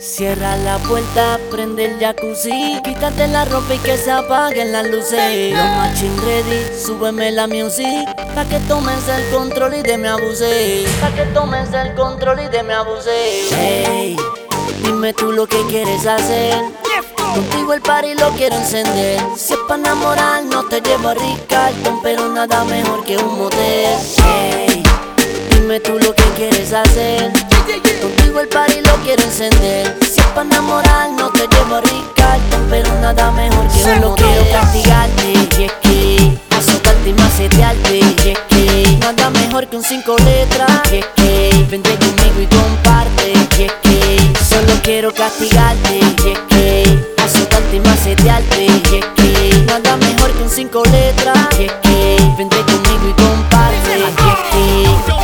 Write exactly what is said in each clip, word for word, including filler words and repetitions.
Cierra la puerta, prende el jacuzzi, quítate la ropa y que se apaguen las luces. Los machine ready, súbeme la music, pa' que tomes el control y de me abuse. Pa' que tomes el control y de me abuse. Hey, dime tú lo que quieres hacer. Contigo el party lo quiero encender. Si es pa' enamorar no te llevo a Ricardo, pero nada mejor que un motel. Hey, dime tú lo que quieres hacer. Contigo el party lo quiero encender. Si es pa' enamorar no te llevo a Ricardo, pero nada mejor que un motel. Solo quiero castigarte, y es que azotarte y macetearte, y es que nada mejor que un cinco letras, y es que vente conmigo y comparte, y es que solo quiero castigarte, y es que azotarte y macetearte, y es que nada mejor que un cinco letras, y es que vente conmigo y comparte, y es que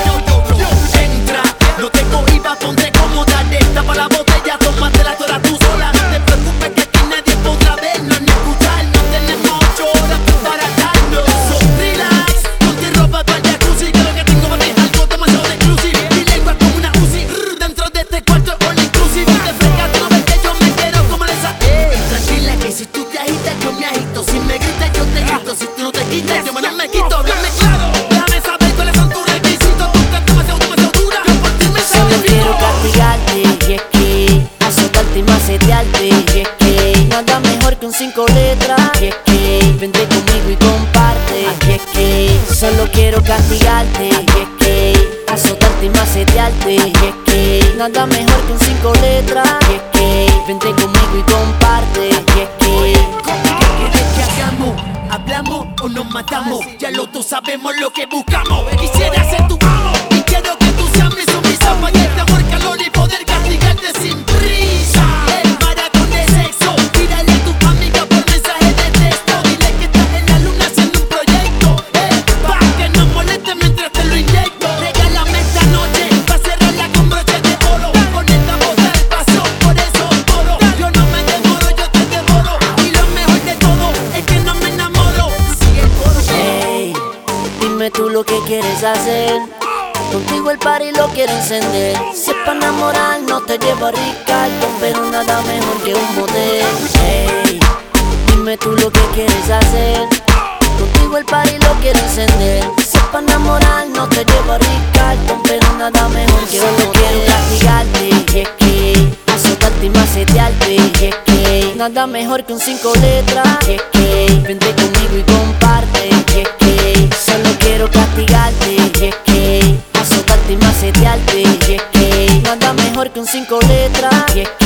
entra, no te cohibas, ponte cómoda, destapa la botella, tómatela toda tú sola. No te preocupes que aquí nadie podrá vernos ni escucharnos, tenemos ocho horas para darnos. So relax, ponte ropa para el jacuzzi, que lo que tengo para ti es algo demasiado exclusive. Mi lengua como una Uzi, rrr, dentro de este cuarto all inclusive. Te fresca, tú no ves que yo me quiero como esa. Eh, tranquila que si tú te agitas yo me agito, si me gritas yo te grito, si tú no te quitas yo me no me quito. Háblame claro, déjame saber cuáles son tus requisitos. Tú estás demasiado, demasiado dura, yo por ti me solo quiero castigarte, y es que azotarte y macetearte, y es que nada mejor que un cinco letras, y es que vente conmigo y comparte, y es que solo quiero castigarte, y es que azotarte y macetearte, y es que nada mejor que un cinco letras, y es que vente conmigo y comparte, y es que ¿qué quieres que hagamos? ¿Hablamos o nos matamos? Ya lo tú sabemos lo que buscamos. Quisiera ser tu amo y quiero que tú seas mi sumisa, pa' darte amor, calor y poder castigarte sin prisa. El maratón de sexo, tírale a tu amiga por mensaje de texto, dile que estás en la luna haciendo un proyecto, eh, pa' que no moleste mientras te lo inyecto. Regálame esta noche pa' cerrarla con broche de oro, con esta voz del paso, por eso oro. Yo no me demoro, yo te devoro, y lo mejor de todo es que no me enamoro. Sigue el coro. hey, dime tú lo que quieres hacer. Contigo el party lo quiero encender. Si es pa' enamorar no te llevo a Ricardo, pero nada mejor que un motel. Hey, dime tú lo que quieres hacer. Contigo el party lo quiero encender. Si es pa' enamorar no te llevo a Ricardo, pero nada mejor que un motel. Solo quiero castigarte, y es que azotarte y macetearte, y es que nada mejor que un cinco letras, y es que vente conmigo y comparte, y es que solo quiero castigarte, y es que azotarte y macetearte, y es que nada mejor que un cinco letras, y es que